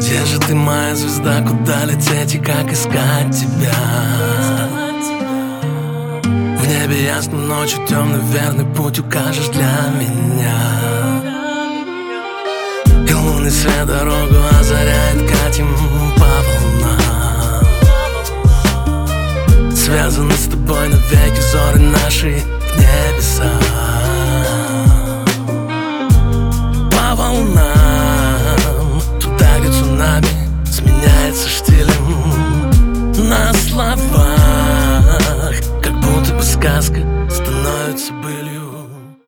Где же ты, моя звезда, куда лететь и как искать тебя? В небе ясно, ночью темный, верный путь укажешь для меня. И лунный свет дорогу озаряет, катим по волнам. Связаны с тобой навеки взоры наши в небеса. По волнам, туда, где цунами сменяется штилем. На словах, как будто бы сказка становится былью.